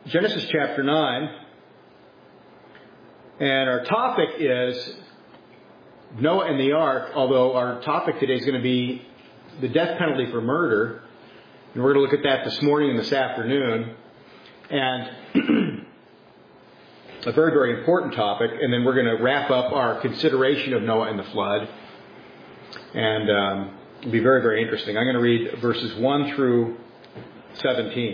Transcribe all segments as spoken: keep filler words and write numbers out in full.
Genesis chapter nine. And our topic is Noah and the ark, although our topic today is going to be the death penalty for murder. And we're going to look at that this morning and this afternoon. And a very, very important topic. And then we're going to wrap up our consideration of Noah and the flood. And um, it'll be very, very interesting. I'm going to read verses one through seventeen.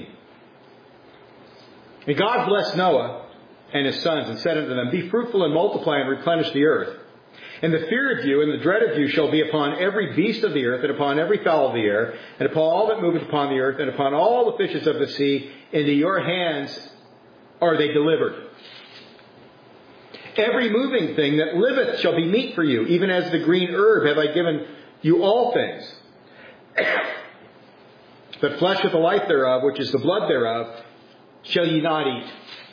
And God blessed Noah and his sons and said unto them, Be fruitful and multiply and replenish the earth. And the fear of you and the dread of you shall be upon every beast of the earth, and upon every fowl of the air, and upon all that moveth upon the earth, and upon all the fishes of the sea. Into your hands are they delivered. Every moving thing that liveth shall be meat for you, even as the green herb have I given you all things. But flesh with the life thereof, which is the blood thereof, shall ye not eat.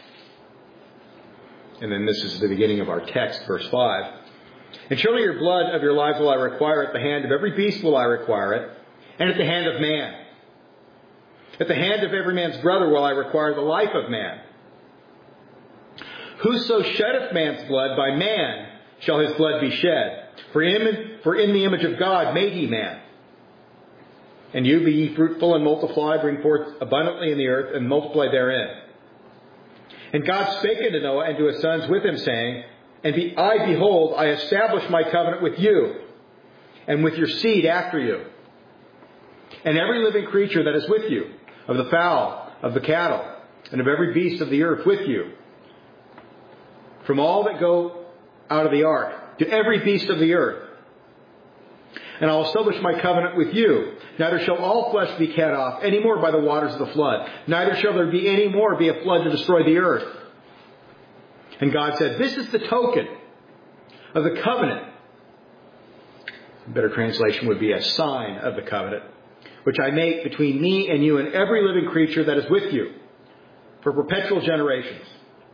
And then this is the beginning of our text, verse five. And surely your blood of your lives will I require, at the hand of every beast will I require it, and at the hand of man. At the hand of every man's brother will I require the life of man. Whoso sheddeth man's blood, by man shall his blood be shed. For in, for in the image of God made he man. And you be ye fruitful and multiply, bring forth abundantly in the earth, and multiply therein. And God spake unto Noah and to his sons with him, saying, And be, I, behold, I establish my covenant with you, and with your seed after you, and every living creature that is with you, of the fowl, of the cattle, and of every beast of the earth with you, from all that go out of the ark, to every beast of the earth. And I will establish my covenant with you. Neither shall all flesh be cut off any more by the waters of the flood. Neither shall there be any more be a flood to destroy the earth. And God said, This is the token of the covenant. A better translation would be a sign of the covenant, which I make between me and you and every living creature that is with you for perpetual generations.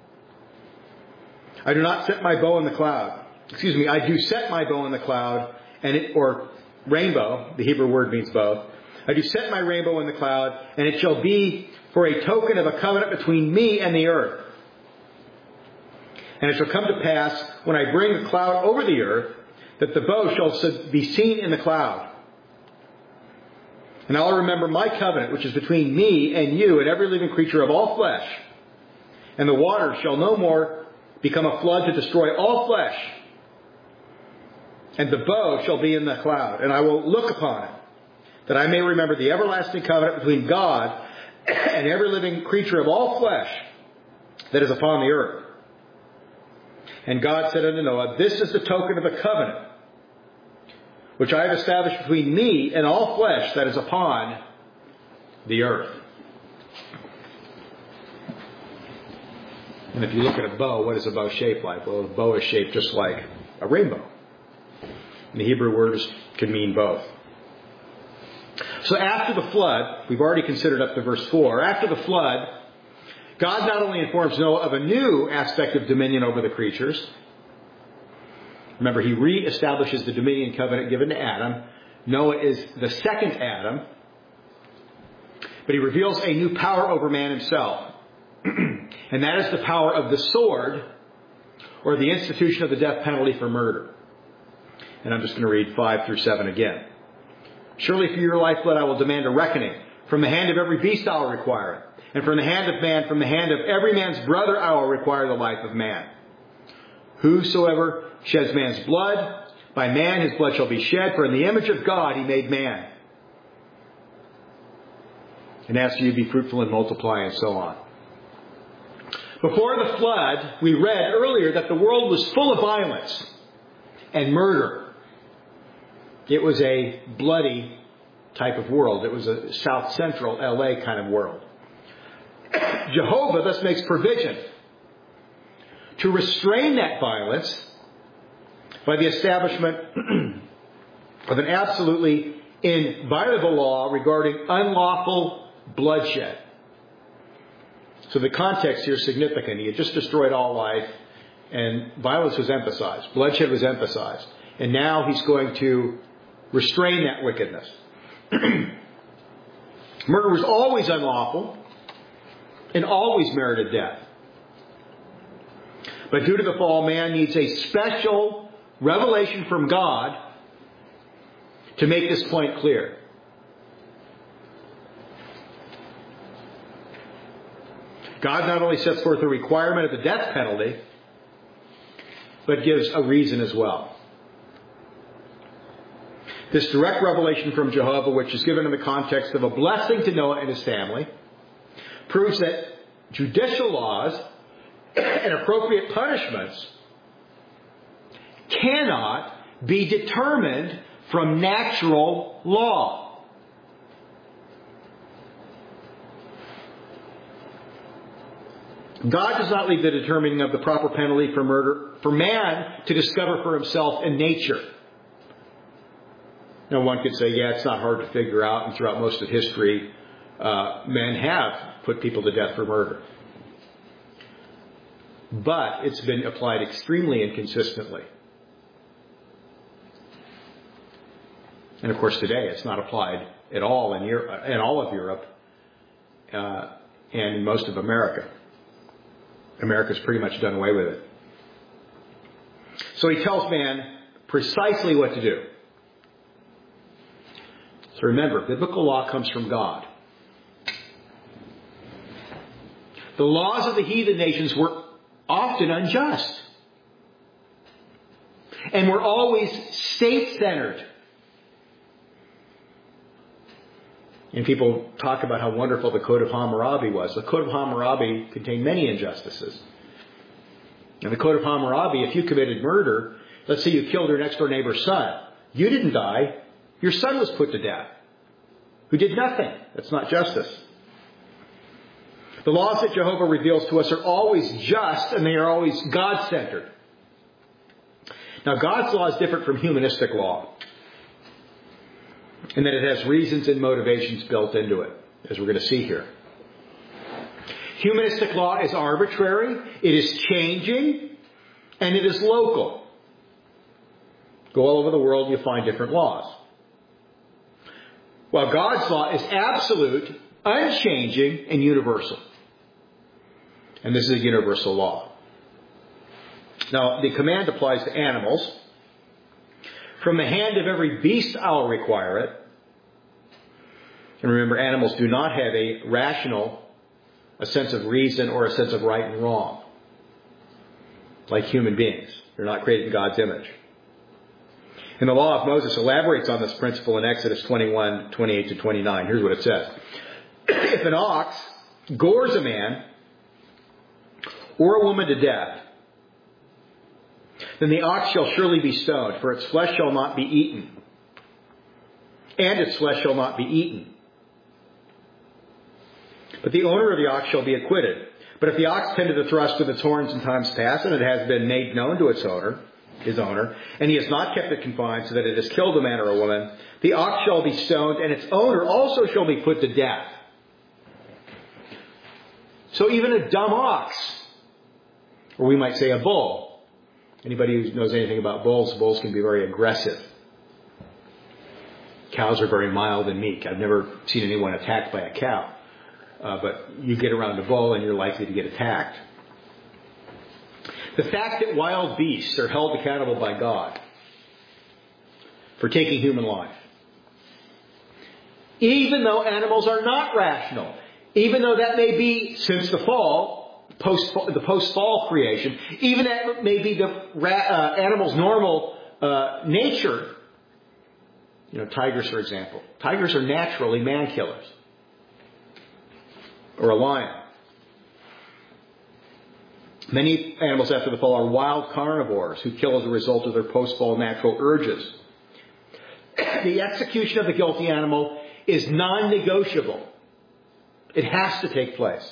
I do not set my bow in the cloud. Excuse me, I do set my bow in the cloud, and it, or rainbow, the Hebrew word means both. I do set my rainbow in the cloud, and it shall be for a token of a covenant between me and the earth. And it shall come to pass, when I bring the cloud over the earth, that the bow shall be seen in the cloud. And I'll remember my covenant, which is between me and you and every living creature of all flesh. And the waters shall no more become a flood to destroy all flesh. And the bow shall be in the cloud. And I will look upon it, that I may remember the everlasting covenant between God and every living creature of all flesh that is upon the earth. And God said unto Noah, This is the token of the covenant, which I have established between me and all flesh that is upon the earth. And if you look at a bow, what is a bow shaped like? Well, a bow is shaped just like a rainbow. And the Hebrew words can mean both. So after the flood, we've already considered up to verse four. After the flood, God not only informs Noah of a new aspect of dominion over the creatures. Remember, he reestablishes the dominion covenant given to Adam. Noah is the second Adam. But he reveals a new power over man himself. And that is the power of the sword, or the institution of the death penalty for murder. And I'm just going to read five through seven again. Surely for your lifeblood I will demand a reckoning. From the hand of every beast I will require it. And from the hand of man, from the hand of every man's brother I will require the life of man. Whosoever sheds man's blood, by man his blood shall be shed. For in the image of God he made man. And after you be fruitful and multiply, and so on. Before the flood, we read earlier that the world was full of violence and murder. It was a bloody type of world. It was a South Central L A kind of world. Jehovah thus makes provision to restrain that violence by the establishment of an absolutely inviolable law regarding unlawful bloodshed. So the context here is significant. He had just destroyed all life, and violence was emphasized. Bloodshed was emphasized. And now he's going to restrain that wickedness. Murder was always unlawful. and always merited death. But due to the fall, man needs a special revelation from God to make this point clear. God not only sets forth the requirement of the death penalty, but gives a reason as well. This direct revelation from Jehovah, which is given in the context of a blessing to Noah and his family, proves that judicial laws and appropriate punishments cannot be determined from natural law. God does not leave the determining of the proper penalty for murder for man to discover for himself in nature. Now, one could say, yeah, it's not hard to figure out, and throughout most of history, uh, men have put people to death for murder. But it's been applied extremely inconsistently. And of course, today it's not applied at all in, Europe, in all of Europe uh, and in most of America. America's pretty much done away with it. So he tells man precisely what to do. So remember, biblical law comes from God. The laws of the heathen nations were often unjust. And were always state-centered. And people talk about how wonderful the Code of Hammurabi was. The Code of Hammurabi contained many injustices. In the Code of Hammurabi, if you committed murder, let's say you killed your next door neighbor's son, you didn't die. Your son was put to death, who did nothing. That's not justice. The laws that Jehovah reveals to us are always just, and they are always God-centered. Now, God's law is different from humanistic law, in that it has reasons and motivations built into it, as we're going to see here. Humanistic law is arbitrary, it is changing, and it is local. Go all over the world, you'll find different laws. While God's law is absolute, unchanging, and universal. And this is a universal law. Now, the command applies to animals. From the hand of every beast I'll require it. And remember, animals do not have a rational, a sense of reason or a sense of right and wrong. Like human beings. They're not created in God's image. And the law of Moses elaborates on this principle in Exodus twenty-one, twenty-eight to twenty-nine. Here's what it says. If an ox gores a man or a woman to death, then the ox shall surely be stoned, for its flesh shall not be eaten. And its flesh shall not be eaten. But the owner of the ox shall be acquitted. But if the ox tended the thrust with its horns in times past, and it has been made known to its owner, his owner, and he has not kept it confined so that it has killed a man or a woman, the ox shall be stoned, and its owner also shall be put to death. So even a dumb ox, or we might say a bull. Anybody who knows anything about bulls, bulls can be very aggressive. Cows are very mild and meek. I've never seen anyone attacked by a cow. Uh, but you get around a bull and you're likely to get attacked. The fact that wild beasts are held accountable by God for taking human life, even though animals are not rational, even though that may be, since the fall, post the post-fall creation, even that may be the ra- uh, animal's normal uh, nature. You know, tigers, for example. Tigers are naturally man-killers. Or a lion. Many animals after the fall are wild carnivores who kill as a result of their post-fall natural urges. The execution of the guilty animal is non-negotiable. It has to take place.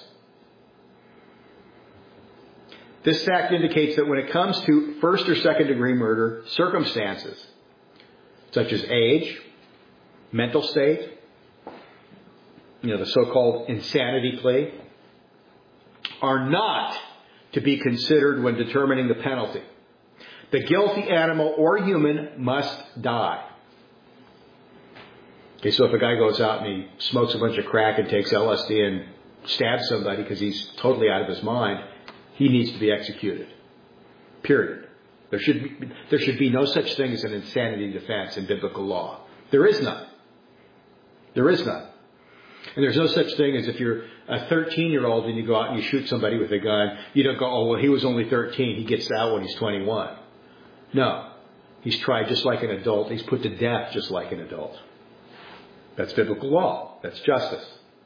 This fact indicates that when it comes to first or second degree murder, circumstances such as age, mental state, you know, the so-called insanity plea, are not to be considered when determining the penalty. The guilty animal or human must die. Okay, so if a guy goes out and he smokes a bunch of crack and takes L S D and stabs somebody because he's totally out of his mind, he needs to be executed. Period. There should be, there should be no such thing as an insanity defense in biblical law. There is none. There is none. And there's no such thing as if you're a thirteen-year-old and you go out and you shoot somebody with a gun, you don't go, oh, well, he was only thirteen. He gets out when he's twenty-one. No. He's tried just like an adult. He's put to death just like an adult. That's biblical law. That's justice.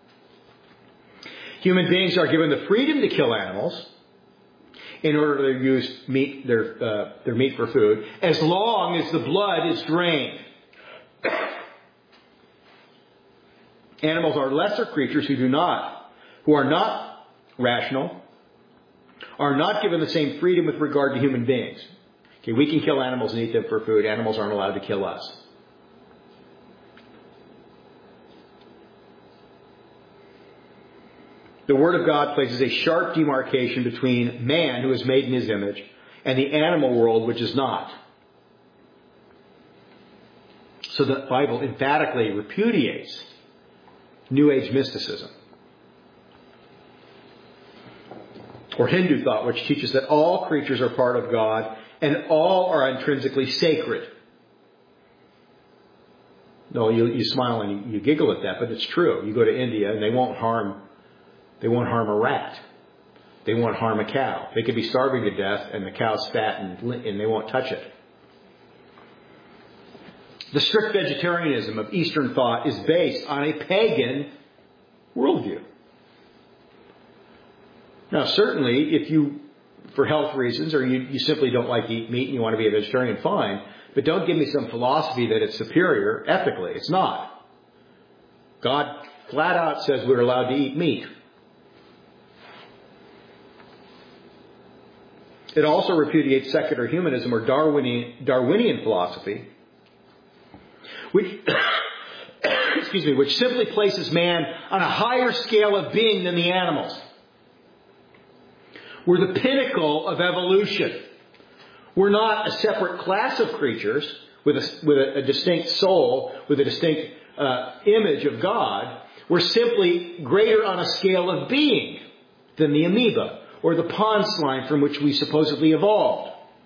Human beings are given the freedom to kill animals in order to use meat, their, uh, their meat for food, as long as the blood is drained. Animals are lesser creatures who do not, who are not rational, are not given the same freedom with regard to human beings. Okay, we can kill animals and eat them for food. Animals aren't allowed to kill us. The Word of God places a sharp demarcation between man, who is made in His image, and the animal world, which is not. So the Bible emphatically repudiates New Age mysticism, or Hindu thought, which teaches that all creatures are part of God and all are intrinsically sacred. No, you, you smile and you, you giggle at that, but it's true. You go to India and they won't harm, they won't harm a rat. They won't harm a cow. They could be starving to death and the cow's fat and, and they won't touch it. The strict vegetarianism of Eastern thought is based on a pagan worldview. Now, certainly, if you, for health reasons, or you, you simply don't like to eat meat and you want to be a vegetarian, fine. But don't give me some philosophy that it's superior ethically. It's not. God flat out says we're allowed to eat meat. It also repudiates secular humanism or Darwinian, Darwinian philosophy, which, excuse me, which simply places man on a higher scale of being than the animals. We're the pinnacle of evolution. We're not a separate class of creatures with a, with a, a distinct soul, with a distinct uh, image of God. We're simply greater on a scale of being than the amoeba or the pond slime from which we supposedly evolved.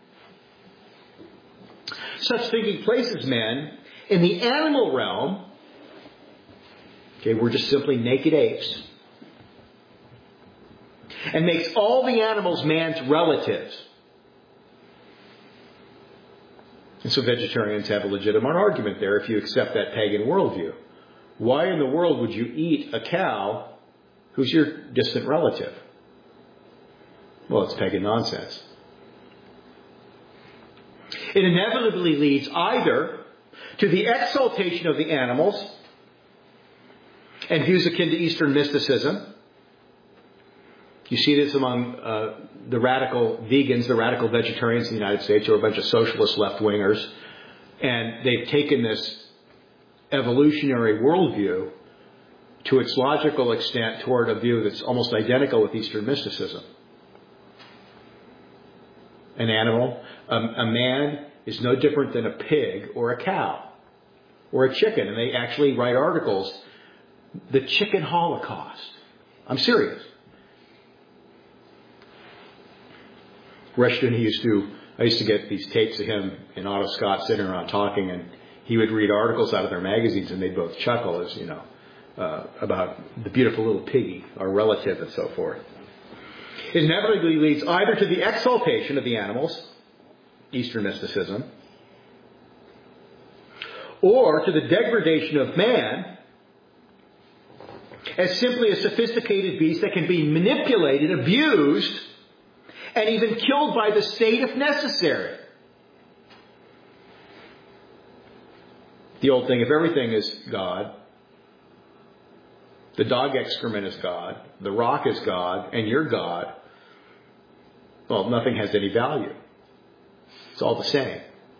Such thinking places men in the animal realm. Okay, we're just simply naked apes. And makes all the animals man's relatives. And so vegetarians have a legitimate argument there if you accept that pagan worldview. Why in the world would you eat a cow who's your distant relative? Well, it's pagan nonsense. It inevitably leads either to the exaltation of the animals and views akin to Eastern mysticism. You see this among uh, the radical vegans, the radical vegetarians in the United States, who are a bunch of socialist left-wingers. And they've taken this evolutionary worldview to its logical extent toward a view that's almost identical with Eastern mysticism. An animal, um, a man is no different than a pig or a cow or a chicken. And they actually write articles, the chicken holocaust. I'm serious. Rushton, he used to, I used to get these tapes of him and Otto Scott sitting around talking, and he would read articles out of their magazines, and they'd both chuckle as, you know, uh, about the beautiful little piggy, our relative, and so forth. It inevitably leads either to the exaltation of the animals, Eastern mysticism, or to the degradation of man as simply a sophisticated beast that can be manipulated, abused, and even killed by the state if necessary. The old thing, if everything is God, the dog excrement is God, the rock is God, and you're God, well, nothing has any value. It's all the same.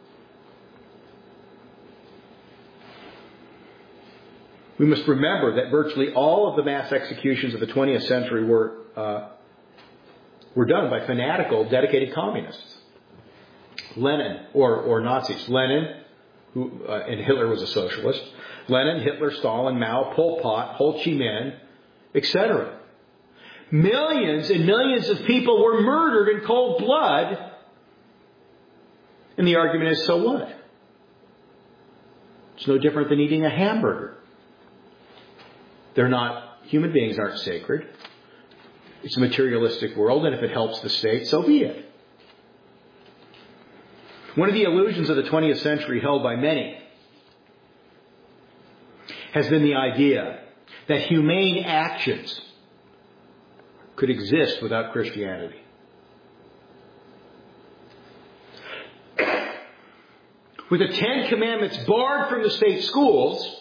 We must remember that virtually all of the mass executions of the twentieth century were uh, were done by fanatical, dedicated communists. Lenin, or, or Nazis. Lenin, who, uh, and Hitler was a socialist. Lenin, Hitler, Stalin, Mao, Pol Pot, Ho Chi Minh, et cetera. Millions and millions of people were murdered in cold blood. And the argument is, so what? It's no different than eating a hamburger. They're not, human beings aren't sacred. It's a materialistic world, and if it helps the state, so be it. One of the illusions of the twentieth century held by many has been the idea that humane actions could exist without Christianity. With the Ten Commandments barred from the state schools,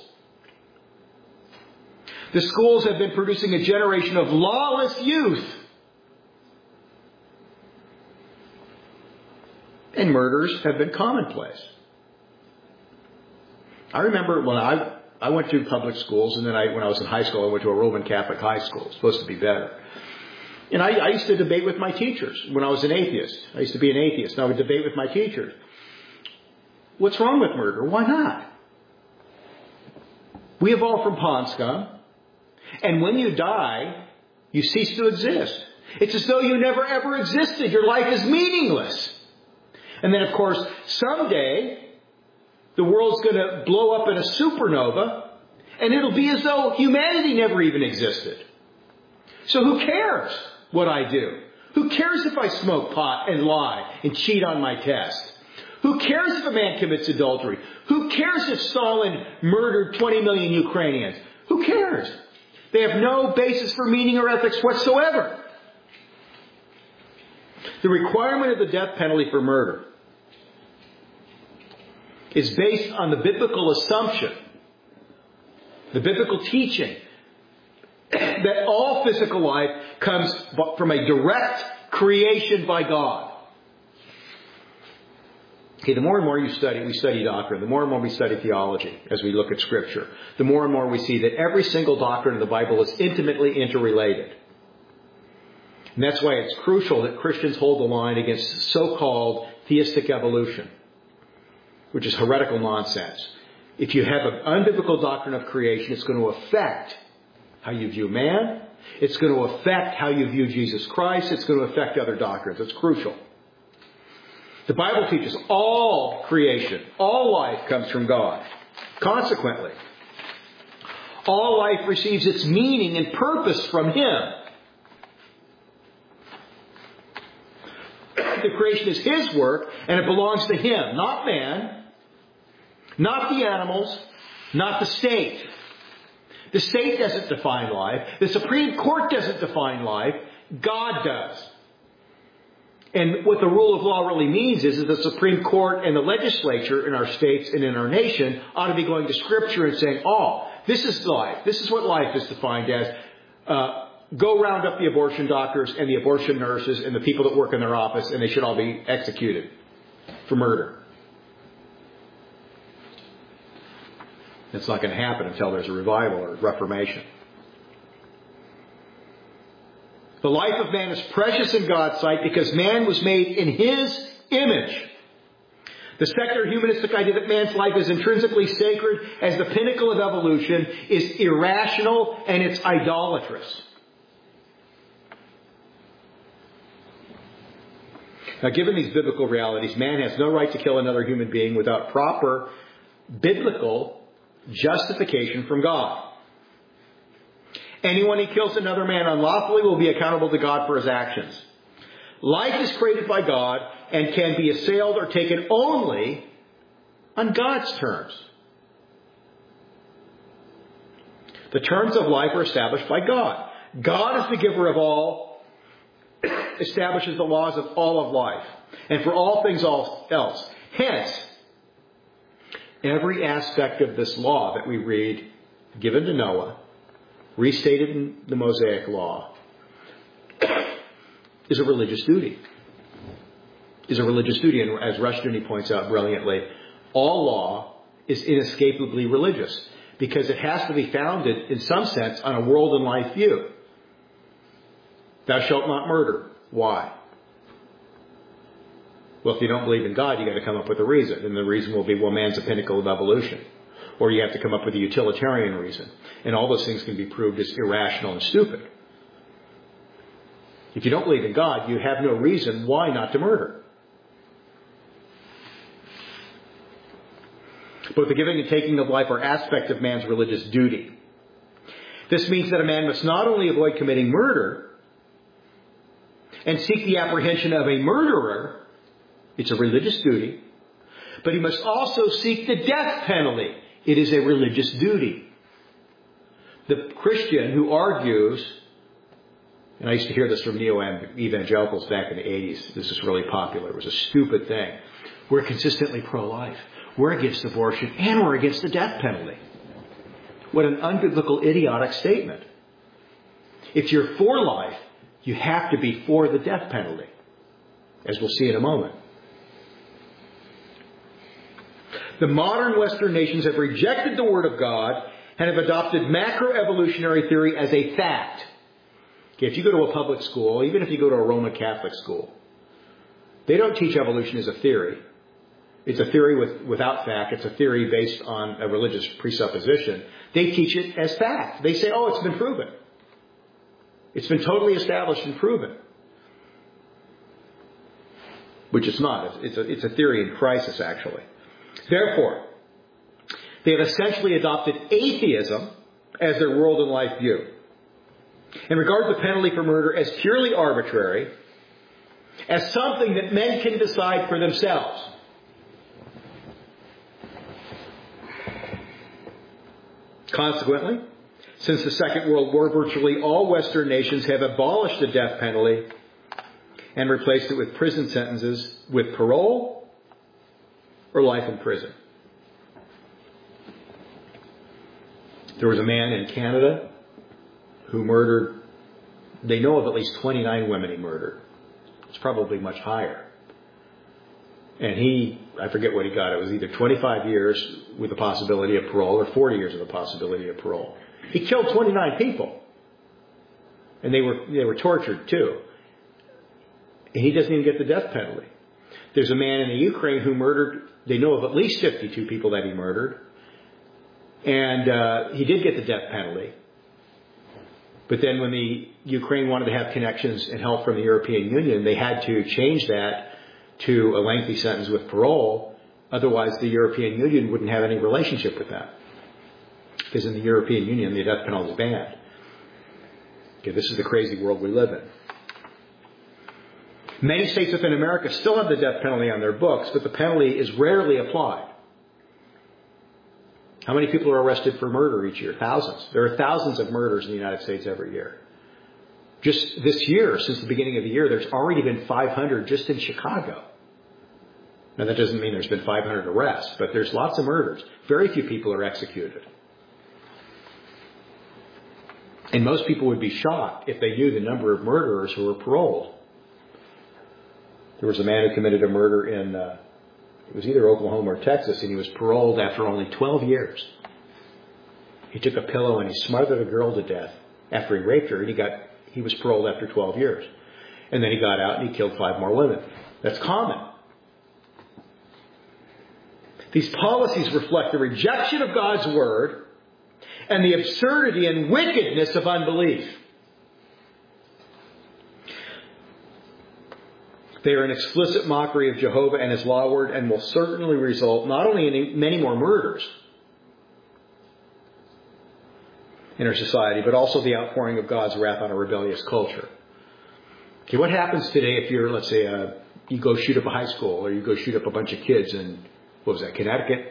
the schools have been producing a generation of lawless youth. And murders have been commonplace. I remember when I I went to public schools, and then I, when I was in high school, I went to a Roman Catholic high school. It was supposed to be better. And I, I used to debate with my teachers when I was an atheist. I used to be an atheist, and I would debate with my teachers. What's wrong with murder? Why not? We evolved from pond scum. And when you die, you cease to exist. It's as though you never ever existed. Your life is meaningless. And then, of course, someday, the world's going to blow up in a supernova, and it'll be as though humanity never even existed. So who cares what I do? Who cares if I smoke pot and lie and cheat on my test? Who cares if a man commits adultery? Who cares if Stalin murdered twenty million Ukrainians? Who cares? They have no basis for meaning or ethics whatsoever. The requirement of the death penalty for murder is based on the biblical assumption, the biblical teaching, that all physical life comes from a direct creation by God. Okay, the more and more you study, we study doctrine, the more and more we study theology as we look at Scripture, the more and more we see that every single doctrine of the Bible is intimately interrelated. And that's why it's crucial that Christians hold the line against so-called theistic evolution, which is heretical nonsense. If you have an unbiblical doctrine of creation, it's going to affect how you view man. It's going to affect how you view Jesus Christ. It's going to affect other doctrines. It's crucial. The Bible teaches all creation, all life comes from God. Consequently, all life receives its meaning and purpose from Him. The creation is His work, and it belongs to Him, not man, not the animals, not the state. The state doesn't define life. The Supreme Court doesn't define life. God does. And what the rule of law really means is that the Supreme Court and the legislature in our states and in our nation ought to be going to Scripture and saying, oh, this is life. This is what life is defined as. Uh, go round up the abortion doctors and the abortion nurses and the people that work in their office, and they should all be executed for murder. It's not going to happen until there's a revival or reformation. The life of man is precious in God's sight because man was made in His image. The secular humanistic idea that man's life is intrinsically sacred as the pinnacle of evolution is irrational and it's idolatrous. Now, given these biblical realities, man has no right to kill another human being without proper biblical justification from God. Anyone who kills another man unlawfully will be accountable to God for his actions. Life is created by God and can be assailed or taken only on God's terms. The terms of life are established by God. God is the giver of all, establishes the laws of all of life, and for all things else. Hence, every aspect of this law that we read, given to Noah, restated in the Mosaic Law, is a religious duty. Is a religious duty. And as Rushdoony points out brilliantly, all law is inescapably religious because it has to be founded, in some sense, on a world and life view. Thou shalt not murder. Why? Well, if you don't believe in God, you've got to come up with a reason. And the reason will be, well, man's the pinnacle of evolution. Or you have to come up with a utilitarian reason. And all those things can be proved as irrational and stupid. If you don't believe in God, you have no reason why not to murder. Both the giving and taking of life are aspects of man's religious duty. This means that a man must not only avoid committing murder and seek the apprehension of a murderer, it's a religious duty, but he must also seek the death penalty. It is a religious duty. The Christian who argues, and I used to hear this from neo-evangelicals back in the eighties. This was really popular. It was a stupid thing. We're consistently pro-life. We're against abortion, and we're against the death penalty. What an unbiblical, idiotic statement. If you're for life, you have to be for the death penalty, as we'll see in a moment. The modern Western nations have rejected the Word of God and have adopted macroevolutionary theory as a fact. Okay, if you go to a public school, even if you go to a Roman Catholic school, they don't teach evolution as a theory. It's a theory with, without fact. It's a theory based on a religious presupposition. They teach it as fact. They say, oh, it's been proven. It's been totally established and proven. Which it's not. It's a, it's a theory in crisis, actually. Therefore, they have essentially adopted atheism as their world and life view, and regard the penalty for murder as purely arbitrary, as something that men can decide for themselves. Consequently, since the Second World War, virtually all Western nations have abolished the death penalty and replaced it with prison sentences with parole or life in prison. There was a man in Canada who murdered, they know of at least twenty-nine women he murdered. It's probably much higher. And he, I forget what he got. It was either twenty-five years with the possibility of parole or forty years with the possibility of parole. He killed twenty-nine people. And they were, they were tortured too. And he doesn't even get the death penalty. There's a man in the Ukraine who murdered, they know of at least fifty-two people that he murdered. And uh, he did get the death penalty. But then when the Ukraine wanted to have connections and help from the European Union, they had to change that to a lengthy sentence with parole. Otherwise, the European Union wouldn't have any relationship with that. Because in the European Union, the death penalty is banned. Okay, this is the crazy world we live in. Many states within America still have the death penalty on their books, but the penalty is rarely applied. How many people are arrested for murder each year? Thousands. There are thousands of murders in the United States every year. Just this year, since the beginning of the year, there's already been five hundred just in Chicago. Now, that doesn't mean there's been five hundred arrests, but there's lots of murders. Very few people are executed. And most people would be shocked if they knew the number of murderers who were paroled. There was a man who committed a murder in, uh, it was either Oklahoma or Texas, and he was paroled after only twelve years. He took a pillow and he smothered a girl to death after he raped her, and he got he was paroled after twelve years. And then he got out and he killed five more women. That's common. These policies reflect the rejection of God's word and the absurdity and wickedness of unbelief. They are an explicit mockery of Jehovah and his law word, and will certainly result not only in many more murders in our society, but also the outpouring of God's wrath on a rebellious culture. Okay, what happens today if you're, let's say, uh, you go shoot up a high school, or you go shoot up a bunch of kids in, what was that, Connecticut?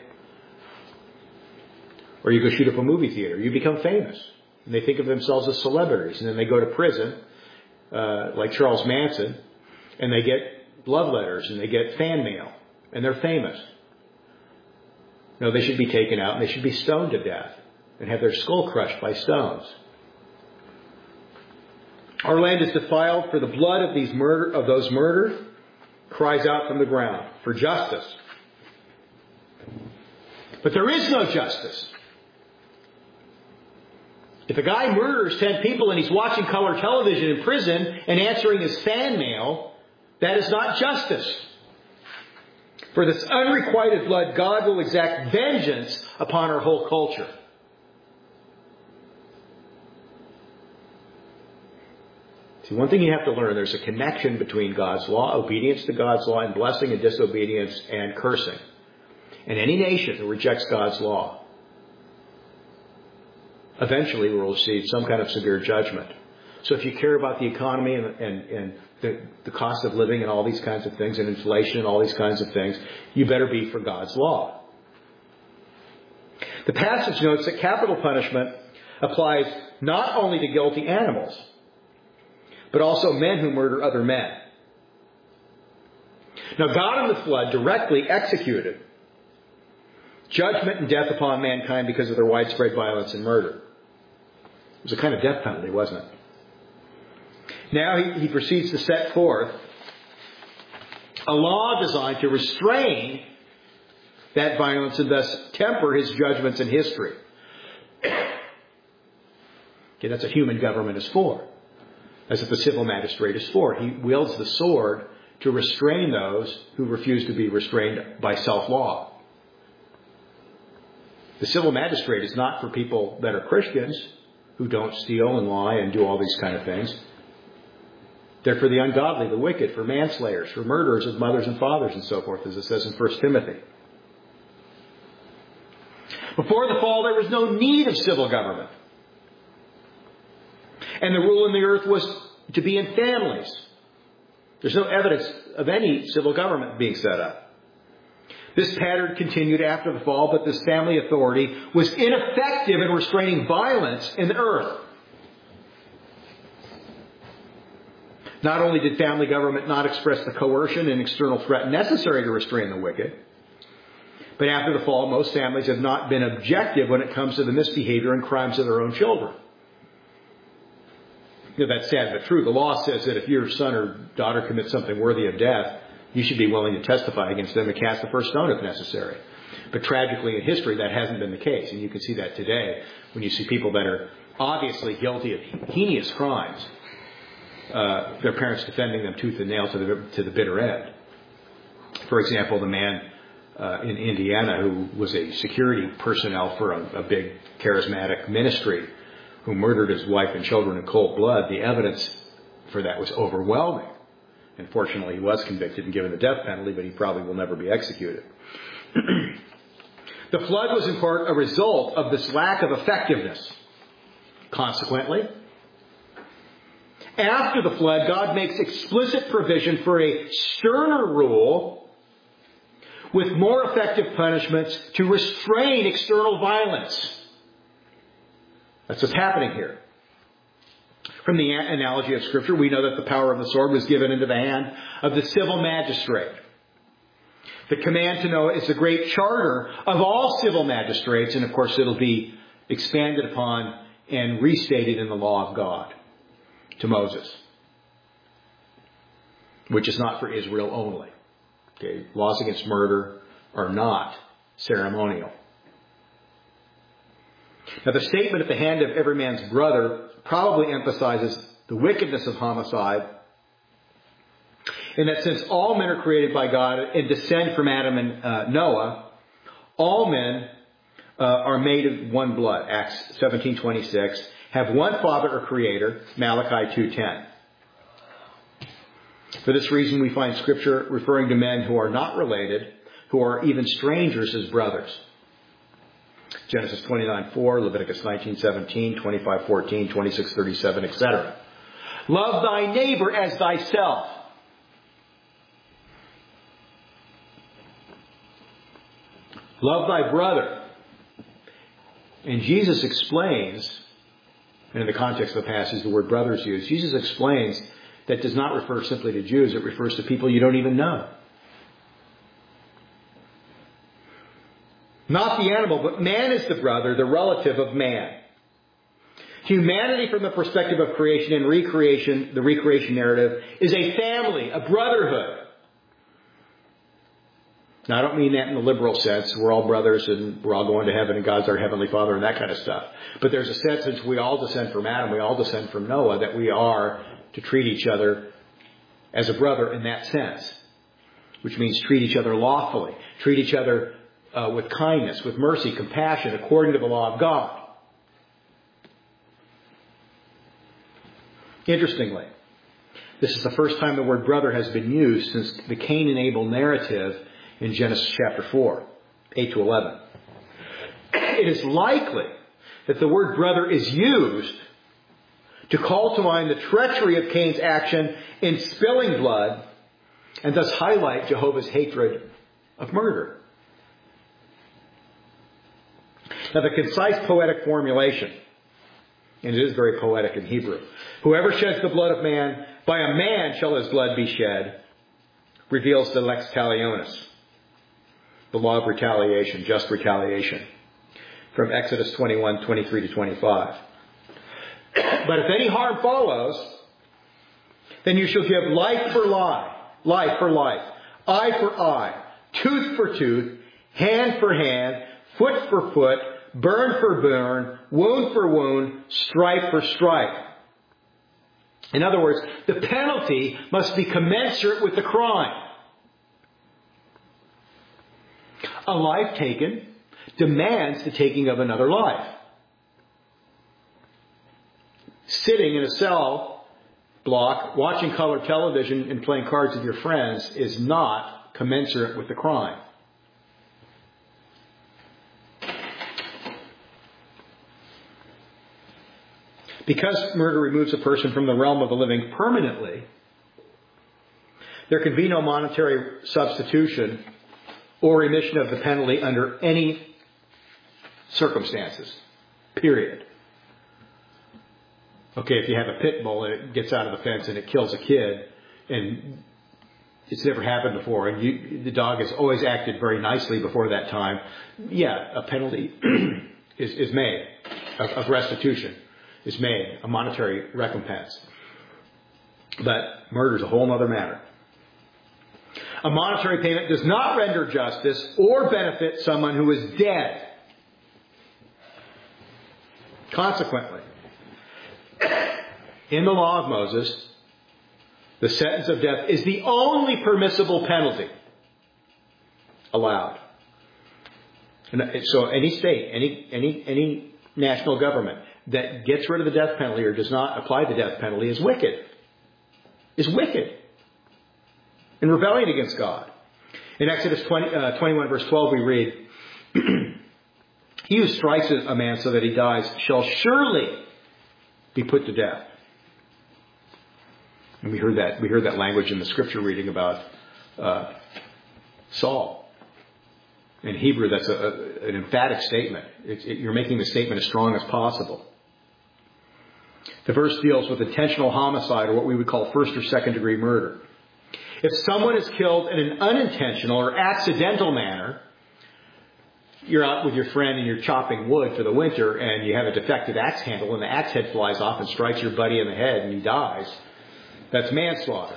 Or you go shoot up a movie theater. You become famous. And they think of themselves as celebrities. And then they go to prison, uh, like Charles Manson, and they get love letters and they get fan mail. And they're famous. No, they should be taken out and they should be stoned to death and have their skull crushed by stones. Our land is defiled, for the blood of these murder of those murdered cries out from the ground for justice. But there is no justice. If a guy murders ten people and he's watching color television in prison and answering his fan mail, that is not justice. For this unrequited blood, God will exact vengeance upon our whole culture. See, See, one thing you have to learn, there's a connection between God's law, obedience to God's law, and blessing and disobedience and cursing. And any nation that rejects God's law eventually will receive some kind of severe judgment. So if you care about the economy and, and, and the, the cost of living and all these kinds of things, and inflation and all these kinds of things, you better be for God's law. The passage notes that capital punishment applies not only to guilty animals, but also men who murder other men. Now, God in the flood directly executed judgment and death upon mankind because of their widespread violence and murder. It was a kind of death penalty, wasn't it? Now he, he proceeds to set forth a law designed to restrain that violence and thus temper his judgments in history. Okay, that's what human government is for. That's what the civil magistrate is for. He wields the sword to restrain those who refuse to be restrained by self-law. The civil magistrate is not for people that are Christians who don't steal and lie and do all these kind of things. They're for the ungodly, the wicked, for manslayers, for murderers of mothers and fathers and so forth, as it says in First Timothy. Before the fall, there was no need of civil government. And the rule in the earth was to be in families. There's no evidence of any civil government being set up. This pattern continued after the fall, but this family authority was ineffective in restraining violence in the earth. Not only did family government not express the coercion and external threat necessary to restrain the wicked, but after the fall, most families have not been objective when it comes to the misbehavior and crimes of their own children. You know, that's sad but true. The law says that if your son or daughter commits something worthy of death, you should be willing to testify against them and cast the first stone if necessary. But tragically in history, that hasn't been the case. And you can see that today when you see people that are obviously guilty of heinous crimes. Uh, their parents defending them tooth and nail to the, to the bitter end. For example, the man uh, in Indiana who was a security personnel for a, a big charismatic ministry who murdered his wife and children in cold blood, the evidence for that was overwhelming. Unfortunately, he was convicted and given the death penalty, but he probably will never be executed. The flood was in part a result of this lack of effectiveness. Consequently, after the flood, God makes explicit provision for a sterner rule with more effective punishments to restrain external violence. That's what's happening here. From the analogy of Scripture, we know that the power of the sword was given into the hand of the civil magistrate. The command to Noah is the great charter of all civil magistrates, and of course it'll be expanded upon and restated in the law of God to Moses, which is not for Israel only. Okay, laws against murder are not ceremonial. Now, the statement at the hand of every man's brother probably emphasizes the wickedness of homicide, in that since all men are created by God and descend from Adam and uh, Noah, all men uh, are made of one blood. Acts seventeen twenty-six. Have one Father or Creator. Malachi two ten. For this reason, we find Scripture referring to men who are not related, who are even strangers as brothers. Genesis twenty-nine four, Leviticus nineteen seventeen, twenty-five fourteen, twenty-six thirty-seven, et cetera. Love thy neighbor as thyself. Love thy brother. And Jesus explains, and in the context of the passage the word brother is used, Jesus explains that does not refer simply to Jews, it refers to people you don't even know. Not the animal, but man is the brother, the relative of man. Humanity from the perspective of creation and recreation, the recreation narrative, is a family, a brotherhood. Now, I don't mean that in the liberal sense. We're all brothers and we're all going to heaven and God's our heavenly Father and that kind of stuff. But there's a sense, since we all descend from Adam, we all descend from Noah, that we are to treat each other as a brother in that sense. Which means treat each other lawfully. Treat each other uh, with kindness, with mercy, compassion, according to the law of God. Interestingly, This is the first time the word brother has been used since the Cain and Abel narrative in Genesis chapter four, eight to eleven. It is likely that the word brother is used to call to mind the treachery of Cain's action in spilling blood and thus highlight Jehovah's hatred of murder. Now, the concise poetic formulation, and it is very poetic in Hebrew, whoever sheds the blood of man, by a man shall his blood be shed, reveals the lex talionis, the law of retaliation, just retaliation, from Exodus twenty-one, twenty-three to twenty-five. But if any harm follows, then you shall give life for life, life for life, eye for eye, tooth for tooth, hand for hand, foot for foot, burn for burn, wound for wound, stripe for stripe. In other words, the penalty must be commensurate with the crime. A life taken demands the taking of another life. Sitting in a cell block, watching color television and playing cards with your friends is not commensurate with the crime. Because murder removes a person from the realm of the living permanently, there can be no monetary substitution or remission of the penalty under any circumstances. Period. Okay, if you have a pit bull and it gets out of the fence and it kills a kid, and it's never happened before, and you, the dog has always acted very nicely before that time, yeah, a penalty is, is made of, of restitution. Is made, a monetary recompense. But murder is a whole other matter. A monetary payment does not render justice or benefit someone who is dead. Consequently, in the law of Moses, the sentence of death is the only permissible penalty allowed. And so any state, any any any national government that gets rid of the death penalty or does not apply the death penalty is wicked. Is wicked. In rebellion against God. In Exodus twenty, uh, twenty-one verse twelve we read, he who strikes a man so that he dies shall surely be put to death. And we heard that, we heard that language in the scripture reading about uh, Saul. In Hebrew, that's a, a, an emphatic statement. It, it, you're making the statement as strong as possible. The verse deals with intentional homicide, or what we would call first or second degree murder. If someone is killed in an unintentional or accidental manner, you're out with your friend and you're chopping wood for the winter and you have a defective axe handle and the axe head flies off and strikes your buddy in the head and he dies. That's manslaughter.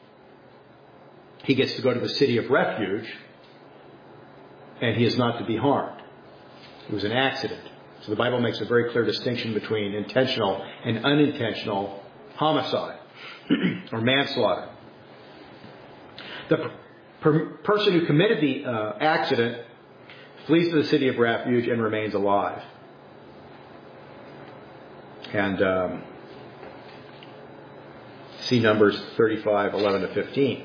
He gets to go to the city of refuge and he is not to be harmed. It was an accident. So the Bible makes a very clear distinction between intentional and unintentional homicide or manslaughter. The per- person who committed the uh, accident flees to the city of refuge and remains alive. And um, see Numbers thirty-five, eleven to fifteen.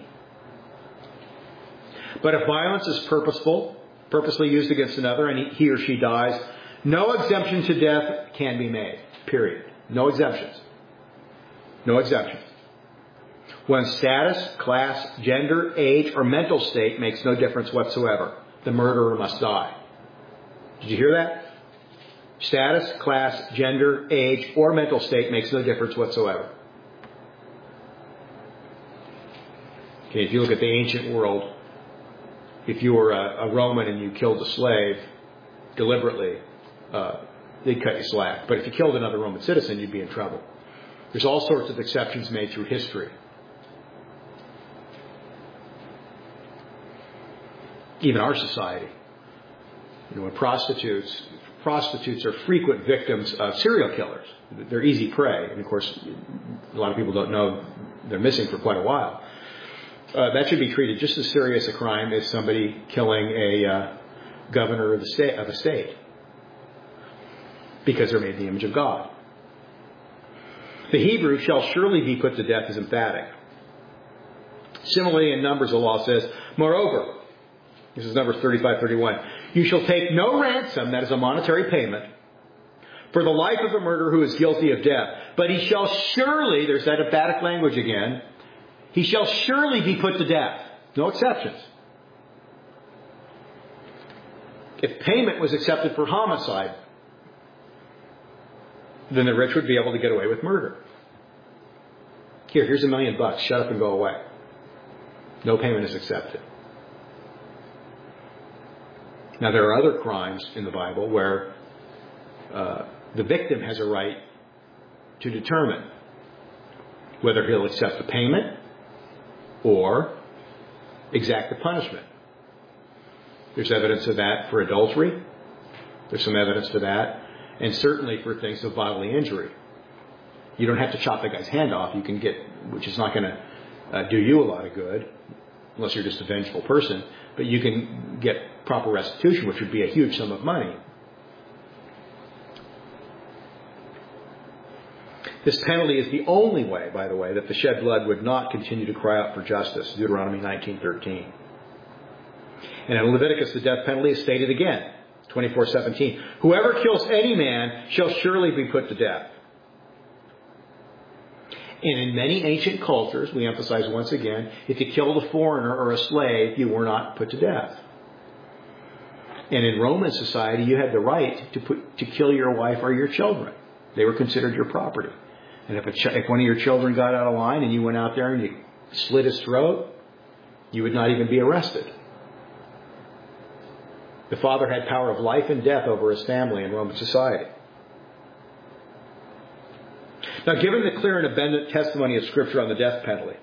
But if violence is purposeful, purposely used against another, and he, he or she dies, no exemption to death can be made. Period. No exemptions. No exemptions. When status, class, gender, age, or mental state makes no difference whatsoever, the murderer must die. Did you hear that? Status, class, gender, age, or mental state makes no difference whatsoever. Okay, if you look at the ancient world, if you were a, a Roman and you killed a slave deliberately, uh, they'd cut you slack. But if you killed another Roman citizen, you'd be in trouble. There's all sorts of exceptions made through history. Even our society. You know, when prostitutes, prostitutes are frequent victims of serial killers. They're easy prey. And of course, a lot of people don't know they're missing for quite a while. Uh, that should be treated just as serious a crime as somebody killing a uh, governor of the state, of a state. Because they're made in the image of God. The Hebrew shall surely be put to death is emphatic. Similarly, in Numbers, the law says, moreover, this is Numbers thirty-five thirty-one, you shall take no ransom, that is a monetary payment, for the life of a murderer who is guilty of death. But he shall surely, there's that emphatic language again, he shall surely be put to death. No exceptions. If payment was accepted for homicide, then the rich would be able to get away with murder. Here, here's a million bucks. Shut up and go away. No payment is accepted. Now, there are other crimes in the Bible where uh, the victim has a right to determine whether he'll accept the payment or exact the punishment. There's evidence of that for adultery. There's some evidence for that. And certainly for things of bodily injury. You don't have to chop the guy's hand off. You can get, which is not going to uh, do you a lot of good, unless you're just a vengeful person. But you can get proper restitution, which would be a huge sum of money. This penalty is the only way, by the way, that the shed blood would not continue to cry out for justice. Deuteronomy nineteen thirteen. And in Leviticus, the death penalty is stated again. twenty-four seventeen. Whoever kills any man shall surely be put to death. And in many ancient cultures, we emphasize once again, if you killed a foreigner or a slave, you were not put to death. And in Roman society, you had the right to put, to kill your wife or your children. They were considered your property. And if, a ch- if one of your children got out of line and you went out there and you slit his throat, you would not even be arrested. The father had power of life and death over his family in Roman society. Now, given the clear and abundant testimony of Scripture on the death penalty,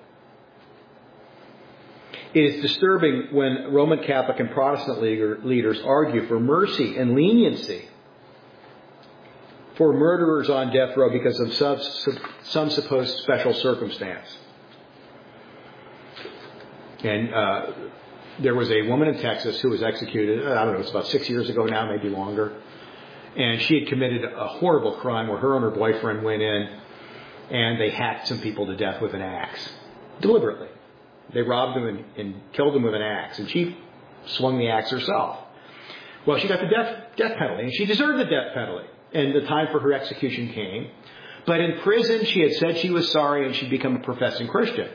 it is disturbing when Roman Catholic and Protestant leaders argue for mercy and leniency for murderers on death row because of some, some supposed special circumstance. And uh, there was a woman in Texas who was executed, I don't know, it's about six years ago now, maybe longer. And she had committed a horrible crime where her and her boyfriend went in and they hacked some people to death with an axe. Deliberately. They robbed them and, and killed them with an axe. And she swung the axe herself. Well, she got the death, death penalty. And she deserved the death penalty. And the time for her execution came. But in prison, she had said she was sorry and she'd become a professing Christian.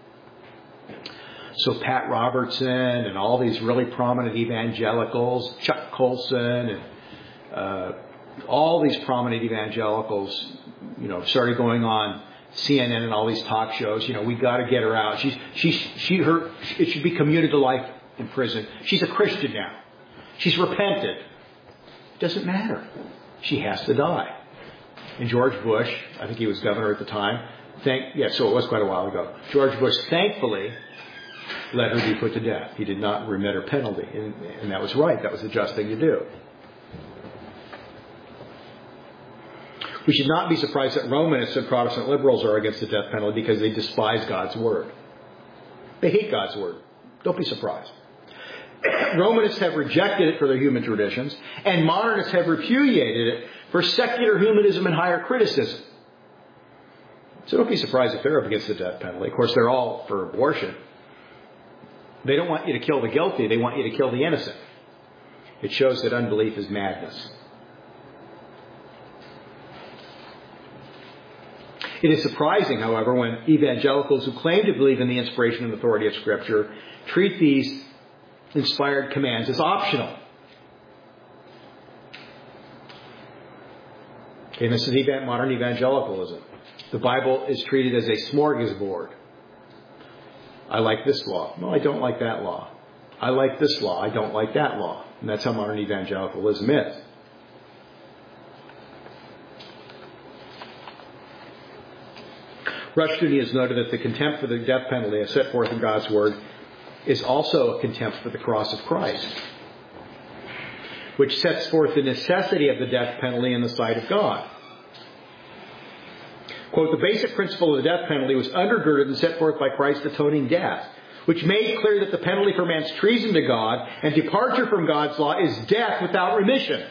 So Pat Robertson and all these really prominent evangelicals, Chuck Colson and uh, all these prominent evangelicals, you know, started going on C N N and all these talk shows. You know, we got to get her out. She's she she her it should be commuted to life in prison. She's a Christian now. She's repented. It doesn't matter. She has to die. And George Bush, I think he was governor at the time. Thank yeah, so it was quite a while ago. George Bush thankfully let her be put to death. He did not remit her penalty, and, and that was right. That was the just thing to do. We should not be surprised that Romanists and Protestant liberals are against the death penalty because they despise God's word. They hate God's word. Don't be surprised. Romanists have rejected it for their human traditions, and modernists have repudiated it for secular humanism and higher criticism. So don't be surprised if they're up against the death penalty. Of course, they're all for abortion. They don't want you to kill the guilty. They want you to kill the innocent. It shows that unbelief is madness. It is surprising, however, when evangelicals who claim to believe in the inspiration and authority of Scripture treat these inspired commands as optional. Okay, this is modern evangelicalism. The Bible is treated as a smorgasbord. I like this law. No, I don't like that law. I like this law. I don't like that law. And that's how modern evangelicalism is. Rushdoony has noted that the contempt for the death penalty as set forth in God's Word is also a contempt for the cross of Christ, which sets forth the necessity of the death penalty in the sight of God. Quote, the basic principle of the death penalty was undergirded and set forth by Christ's atoning death, which made clear that the penalty for man's treason to God and departure from God's law is death without remission.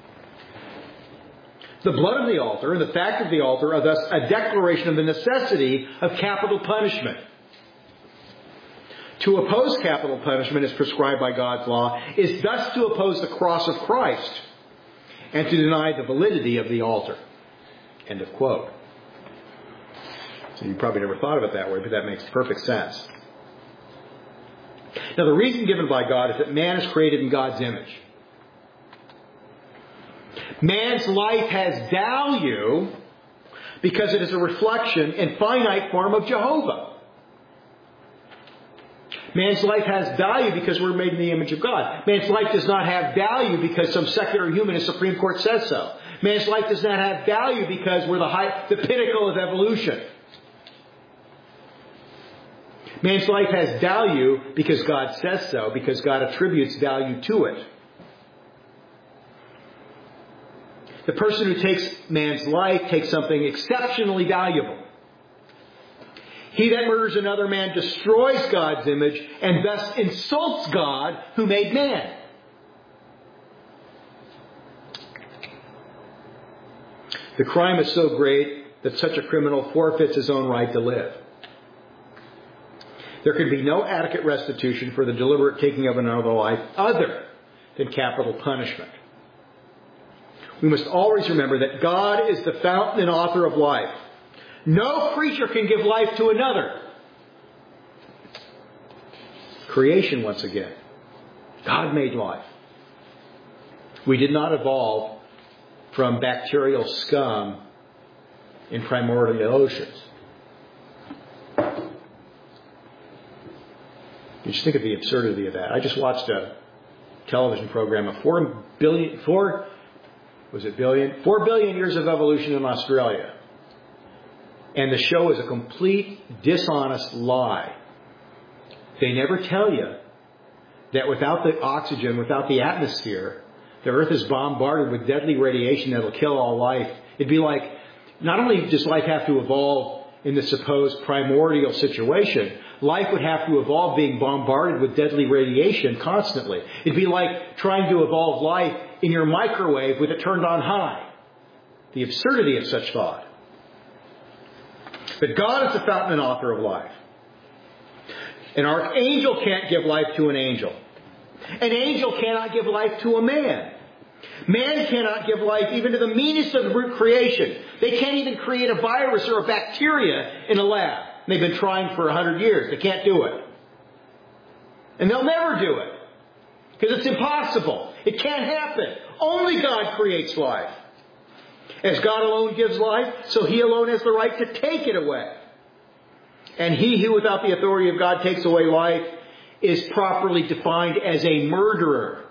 The blood of the altar and the fact of the altar are thus a declaration of the necessity of capital punishment. To oppose capital punishment as prescribed by God's law is thus to oppose the cross of Christ and to deny the validity of the altar. End of quote. So you probably never thought of it that way, but that makes perfect sense. Now, the reason given by God is that man is created in God's image. Man's life has value because it is a reflection in finite form of Jehovah. Man's life has value because we're made in the image of God. Man's life does not have value because some secular humanist Supreme Court says so. Man's life does not have value because we're the high, the pinnacle of evolution. Man's life has value because God says so, because God attributes value to it. The person who takes man's life takes something exceptionally valuable. He that murders another man destroys God's image and thus insults God who made man. The crime is so great that such a criminal forfeits his own right to live. There can be no adequate restitution for the deliberate taking of another life other than capital punishment. We must always remember that God is the fountain and author of life. No creature can give life to another. Creation, once again. God made life. We did not evolve from bacterial scum in primordial oceans. You just think of the absurdity of that. I just watched a television program of four billion, four, was it billion? Four billion years of evolution in Australia. And the show is a complete dishonest lie. They never tell you that without the oxygen, without the atmosphere, the Earth is bombarded with deadly radiation that will kill all life. It'd be like, not only does life have to evolve in the supposed primordial situation, life would have to evolve being bombarded with deadly radiation constantly. It'd be like trying to evolve life in your microwave with it turned on high. The absurdity of such thought. But God is the fountain and author of life. An archangel can't give life to an angel. An angel cannot give life to a man. Man cannot give life even to the meanest of the brute creation. They can't even create a virus or a bacteria in a lab. They've been trying for a hundred years. They can't do it. And they'll never do it. Because it's impossible. It can't happen. Only God creates life. As God alone gives life, so He alone has the right to take it away. And he who without the authority of God takes away life is properly defined as a murderer.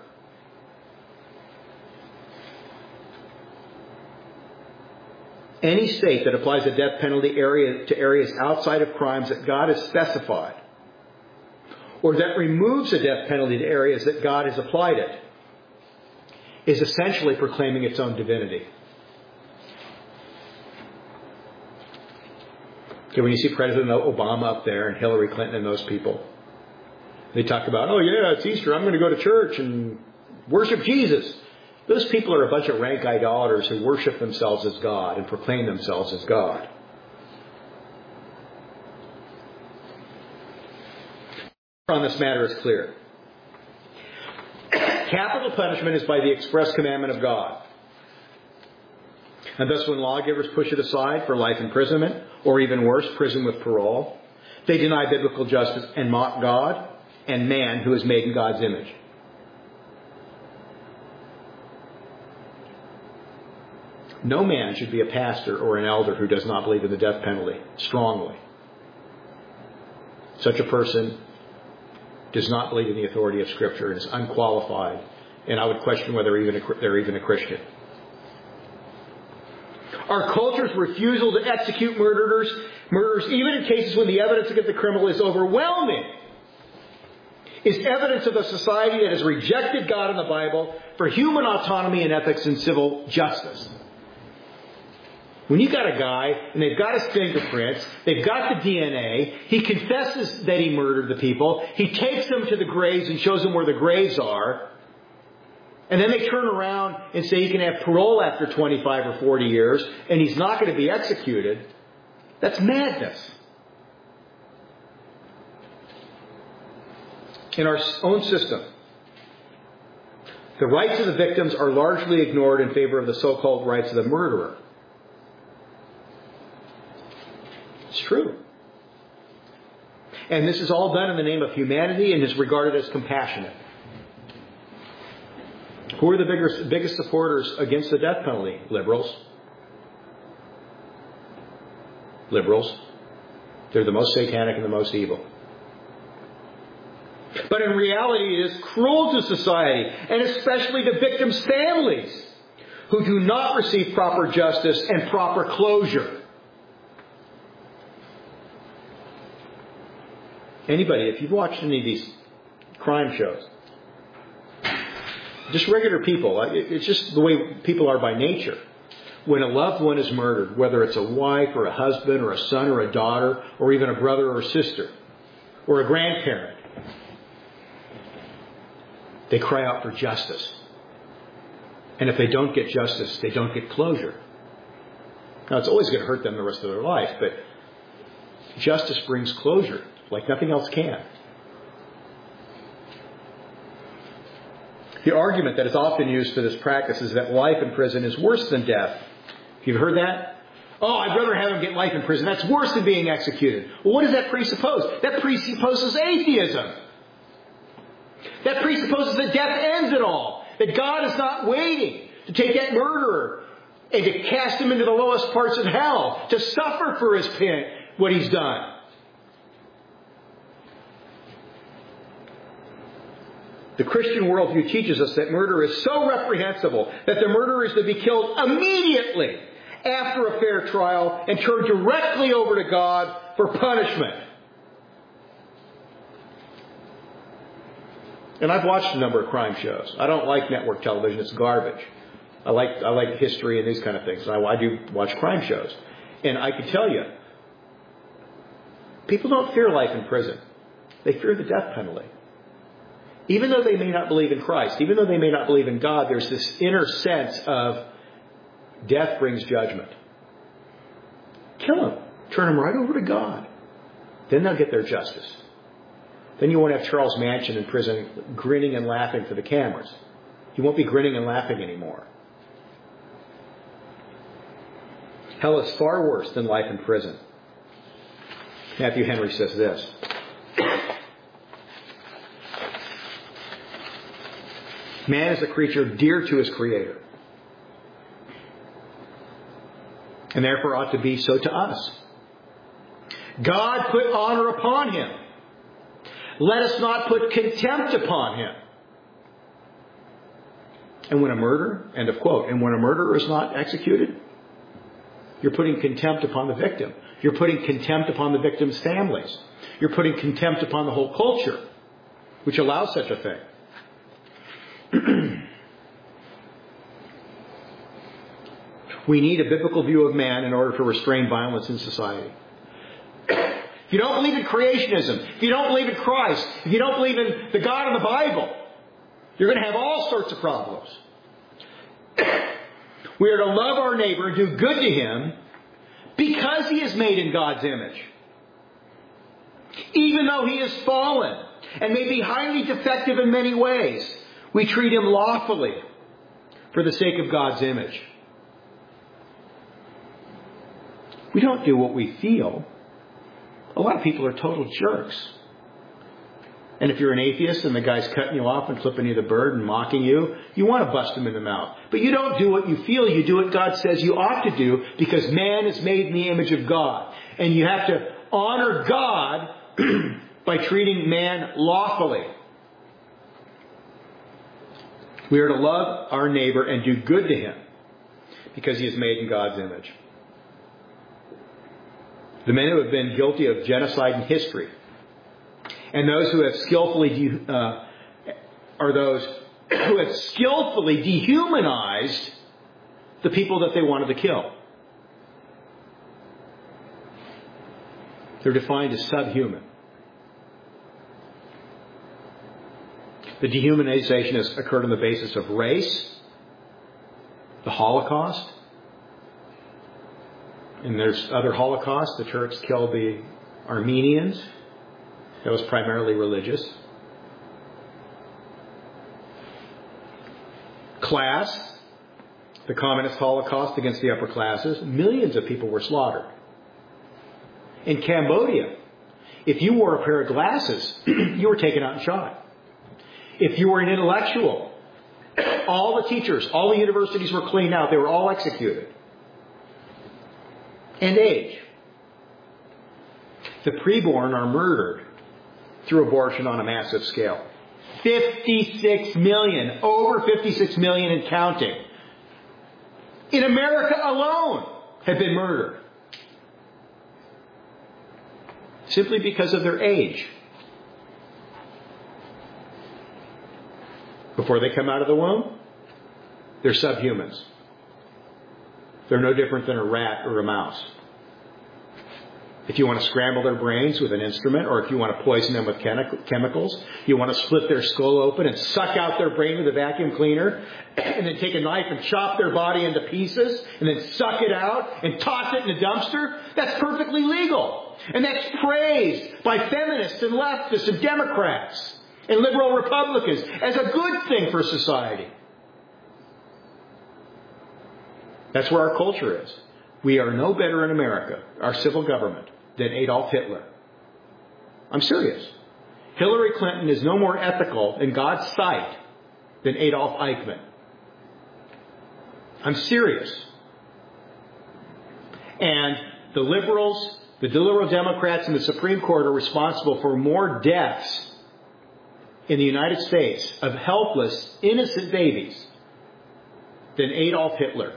Any state that applies a death penalty area to areas outside of crimes that God has specified, or that removes a death penalty to areas that God has applied it, is essentially proclaiming its own divinity. Okay, when you see President Obama up there and Hillary Clinton and those people, they talk about, oh yeah, it's Easter, I'm going to go to church and worship Jesus. Those people are a bunch of rank idolaters who worship themselves as God and proclaim themselves as God. On this matter is clear. Capital punishment is by the express commandment of God. And thus when lawgivers push it aside for life imprisonment, or even worse, prison with parole, they deny biblical justice and mock God and man who is made in God's image. No man should be a pastor or an elder who does not believe in the death penalty strongly. Such a person does not believe in the authority of Scripture and is unqualified. And I would question whether even a, they're even a Christian. Our culture's refusal to execute murderers, murderers, even in cases when the evidence against the criminal is overwhelming, is evidence of a society that has rejected God and the Bible for human autonomy and ethics and civil justice. When you've got a guy, and they've got his fingerprints, they've got the D N A, he confesses that he murdered the people, he takes them to the graves and shows them where the graves are, and then they turn around and say he can have parole after twenty-five or forty years, and he's not going to be executed, that's madness. In our own system, the rights of the victims are largely ignored in favor of the so-called rights of the murderer. It's true. And this is all done in the name of humanity and is regarded as compassionate. Who are the biggest, biggest supporters against the death penalty? Liberals. Liberals. They're the most satanic and the most evil. But in reality, it is cruel to society, and especially to victims' families, who do not receive proper justice and proper closure. Anybody, if you've watched any of these crime shows, just regular people, it's just the way people are by nature. When a loved one is murdered, whether it's a wife or a husband or a son or a daughter or even a brother or a sister or a grandparent, they cry out for justice. And if they don't get justice, they don't get closure. Now, it's always going to hurt them the rest of their life, but justice brings closure like nothing else can. The argument that is often used for this practice is that life in prison is worse than death. You've heard that? Oh, I'd rather have him get life in prison. That's worse than being executed. Well, what does that presuppose? That presupposes atheism. That presupposes that death ends it all. That God is not waiting to take that murderer and to cast him into the lowest parts of hell, to suffer for his sin, what he's done. The Christian worldview teaches us that murder is so reprehensible that the murderer is to be killed immediately after a fair trial and turned directly over to God for punishment. And I've watched a number of crime shows. I don't like network television. It's garbage. I like I like history and these kind of things. I, I do watch crime shows. And I can tell you, people don't fear life in prison. They fear the death penalty. Even though they may not believe in Christ, even though they may not believe in God, there's this inner sense of death brings judgment. Kill them. Turn them right over to God. Then they'll get their justice. Then you won't have Charles Manson in prison grinning and laughing for the cameras. He won't be grinning and laughing anymore. Hell is far worse than life in prison. Matthew Henry says this. Man is a creature dear to his Creator, and therefore ought to be so to us. God put honor upon him. Let us not put contempt upon him. And when a murderer, end of quote, and when a murderer is not executed, you're putting contempt upon the victim. You're putting contempt upon the victim's families. You're putting contempt upon the whole culture, which allows such a thing. We need a biblical view of man in order to restrain violence in society. If you don't believe in creationism, if you don't believe in Christ, if you don't believe in the God of the Bible, you're going to have all sorts of problems. We are to love our neighbor and do good to him because he is made in God's image. Even though he is fallen and may be highly defective in many ways, we treat him lawfully for the sake of God's image. We don't do what we feel. A lot of people are total jerks. And if you're an atheist and the guy's cutting you off and flipping you the bird and mocking you, you want to bust him in the mouth. But you don't do what you feel. You do what God says you ought to do because man is made in the image of God. And you have to honor God by treating man lawfully. We are to love our neighbor and do good to him because he is made in God's image. The men who have been guilty of genocide in history and those who have skillfully de- uh, are those who have skillfully dehumanized the people that they wanted to kill. They're defined as subhuman. The dehumanization has occurred on the basis of race, the Holocaust, and there's other Holocausts. The Turks killed the Armenians. That was primarily religious. Class, the communist holocaust against the upper classes, millions of people were slaughtered. In Cambodia, if you wore a pair of glasses, you were taken out and shot. If you were an intellectual, all the teachers, all the universities were cleaned out. They were all executed. And age. The preborn are murdered through abortion on a massive scale. fifty-six million, over fifty-six million and counting, in America alone have been murdered. Simply because of their age. Before they come out of the womb, they're subhumans. They're no different than a rat or a mouse. If you want to scramble their brains with an instrument, or if you want to poison them with chemicals, you want to split their skull open and suck out their brain with a vacuum cleaner, and then take a knife and chop their body into pieces, and then suck it out and toss it in a dumpster, that's perfectly legal. And that's praised by feminists and leftists and Democrats and liberal Republicans as a good thing for society. That's where our culture is. We are no better in America, our civil government, than Adolf Hitler. I'm serious. Hillary Clinton is no more ethical in God's sight than Adolf Eichmann. I'm serious. And the liberals, the liberal Democrats in the Supreme Court are responsible for more deaths in the United States of helpless, innocent babies than Adolf Hitler.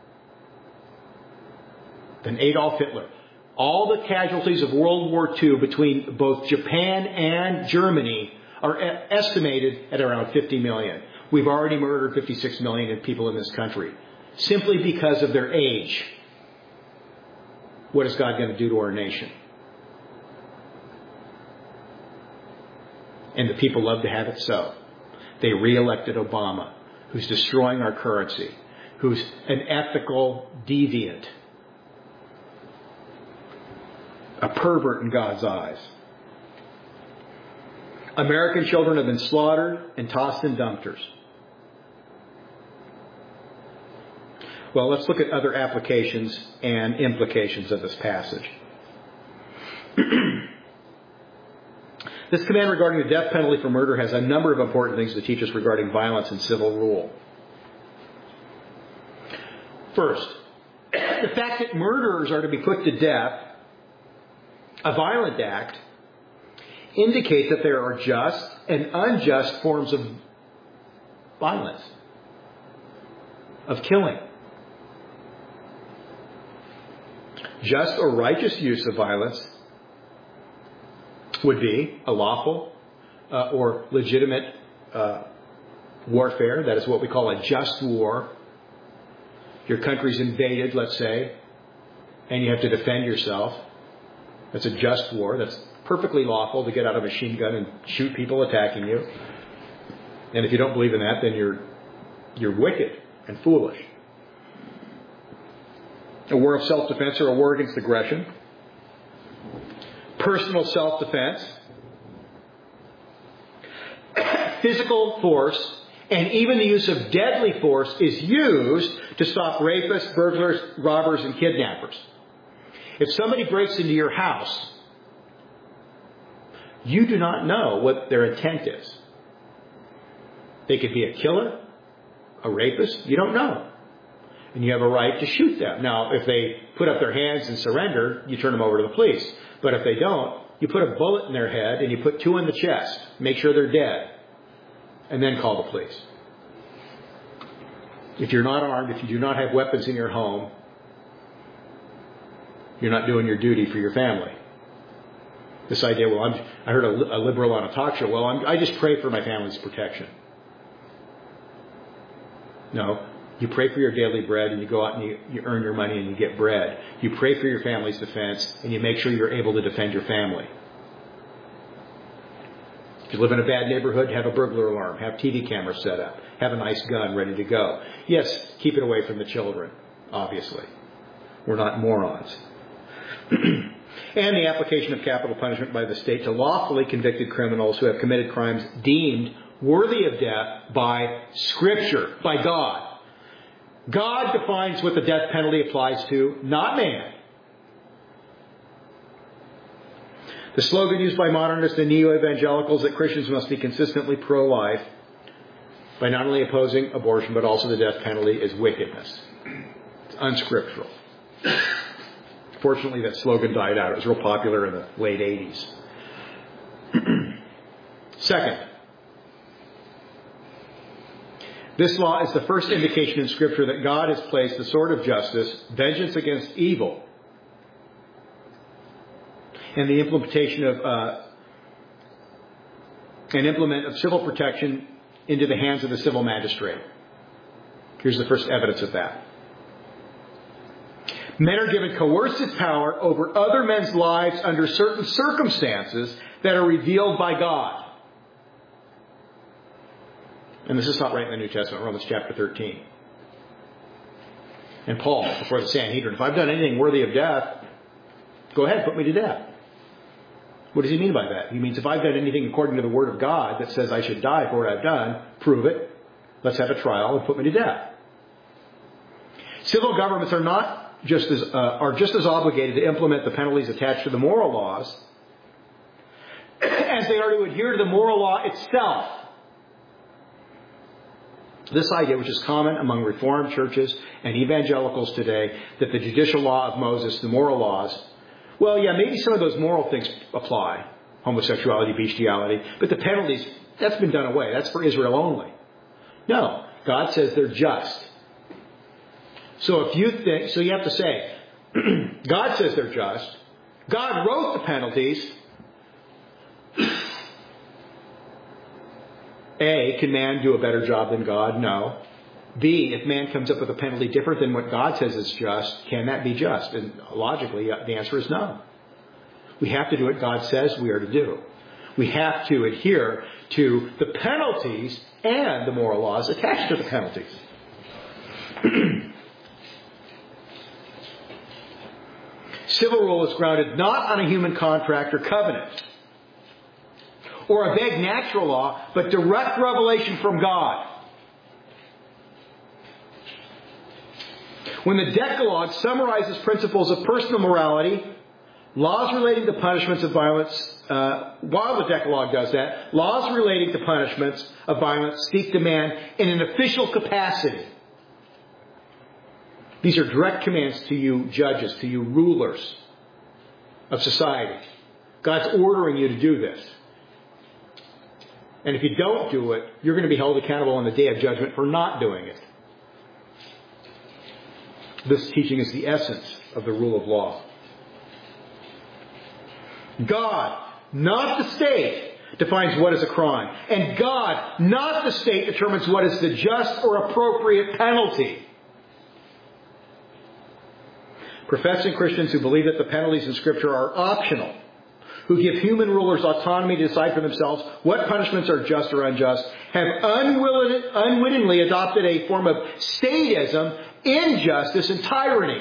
Than Adolf Hitler. All the casualties of World War Two between both Japan and Germany are estimated at around fifty million. We've already murdered fifty-six million people in this country simply because of their age. What is God going to do to our nation? And the people love to have it so. They re-elected Obama, who's destroying our currency, who's an ethical deviant, a pervert in God's eyes. American children have been slaughtered and tossed in dumpsters. Well, let's look at other applications and implications of this passage. This command regarding the death penalty for murder has a number of important things to teach us regarding violence and civil rule. First, the fact that murderers are to be put to death, a violent act, indicates that there are just and unjust forms of violence, of killing. Just or righteous use of violence would be a lawful uh, or legitimate uh, warfare. That is what we call a just war. Your country's invaded, let's say, and you have to defend yourself. That's a just war. That's perfectly lawful to get out a machine gun and shoot people attacking you. And if you don't believe in that, then you're you're wicked and foolish. A war of self-defense or a war against aggression. Personal self-defense. Physical force and even the use of deadly force is used to stop rapists, burglars, robbers, and kidnappers. If somebody breaks into your house, you do not know what their intent is. They could be a killer, a rapist, you don't know. And you have a right to shoot them. Now, if they put up their hands and surrender, you turn them over to the police. But if they don't, you put a bullet in their head and you put two in the chest. Make sure they're dead. And then call the police. If you're not armed, if you do not have weapons in your home, you're not doing your duty for your family. This idea, well, I'm, I heard a, a liberal on a talk show, well, I'm, I just pray for my family's protection. No. You pray for your daily bread and you go out and you, you earn your money and you get bread. You pray for your family's defense and you make sure you're able to defend your family. If you live in a bad neighborhood, have a burglar alarm. Have T V cameras set up. Have a nice gun ready to go. Yes, keep it away from the children, obviously. We're not morons. And the application of capital punishment by the state to lawfully convicted criminals who have committed crimes deemed worthy of death by Scripture, by God. God defines what the death penalty applies to, not man. The slogan used by modernists and neo-evangelicals that Christians must be consistently pro-life by not only opposing abortion but also the death penalty is wickedness. It's unscriptural. Fortunately, that slogan died out. It was real popular in the late eighties. Second, this law is the first indication in Scripture that God has placed the sword of justice, vengeance against evil, and the implementation of uh, an implement of civil protection into the hands of the civil magistrate. Here's the first evidence of that. Men are given coercive power over other men's lives under certain circumstances that are revealed by God. And this is taught right in the New Testament, Romans chapter thirteen. And Paul, before the Sanhedrin, if I've done anything worthy of death, go ahead, put me to death. What does he mean by that? He means if I've done anything according to the Word of God that says I should die for what I've done, prove it. Let's have a trial and put me to death. Civil governments are not just as uh, are just as obligated to implement the penalties attached to the moral laws as they are to adhere to the moral law itself. This idea, which is common among Reformed churches and evangelicals today, that the judicial law of Moses, the moral laws, well, yeah, maybe some of those moral things apply, homosexuality, bestiality, but the penalties, that's been done away. That's for Israel only. No, God says they're just. So if you think, so you have to say, God says they're just. God wrote the penalties. A, can man do a better job than God? No. B, if man comes up with a penalty different than what God says is just, can that be just? And logically, the answer is no. We have to do what God says we are to do. We have to adhere to the penalties and the moral laws attached to the penalties. Civil rule is grounded not on a human contract or covenant, or a vague natural law, but direct revelation from God. When the Decalogue summarizes principles of personal morality, laws relating to punishments of violence, uh, while the Decalogue does that, laws relating to punishments of violence speak to man in an official capacity. These are direct commands to you judges, to you rulers of society. God's ordering you to do this. And if you don't do it, you're going to be held accountable on the day of judgment for not doing it. This teaching is the essence of the rule of law. God, not the state, defines what is a crime. And God, not the state, determines what is the just or appropriate penalty. Professing Christians who believe that the penalties in Scripture are optional, who give human rulers autonomy to decide for themselves what punishments are just or unjust, have unwilling, unwittingly adopted a form of statism, injustice, and tyranny.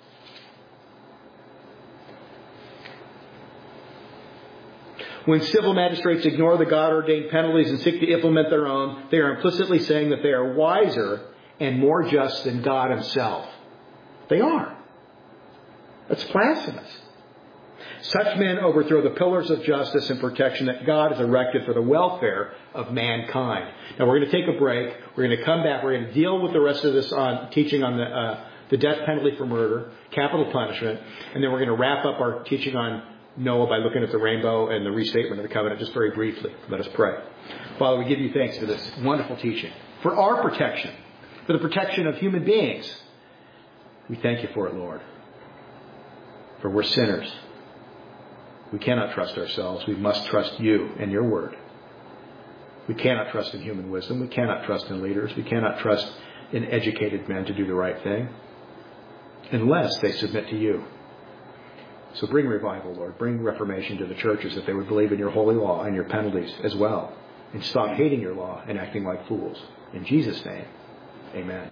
When civil magistrates ignore the God-ordained penalties and seek to implement their own, they are implicitly saying that they are wiser and more just than God Himself. They are. That's blasphemous. Such men overthrow the pillars of justice and protection that God has erected for the welfare of mankind. Now we're going to take a break. We're going to come back. We're going to deal with the rest of this on teaching on the uh, the death penalty for murder, capital punishment, and then we're going to wrap up our teaching on Noah by looking at the rainbow and the restatement of the covenant just very briefly. Let us pray. Father, we give you thanks for this wonderful teaching, for our protection, for the protection of human beings. We thank you for it, Lord. For we're sinners. We cannot trust ourselves. We must trust you and your word. We cannot trust in human wisdom. We cannot trust in leaders. We cannot trust in educated men to do the right thing unless they submit to you. So bring revival, Lord. Bring reformation to the churches that they would believe in your holy law and your penalties as well. And stop hating your law and acting like fools. In Jesus' name, amen.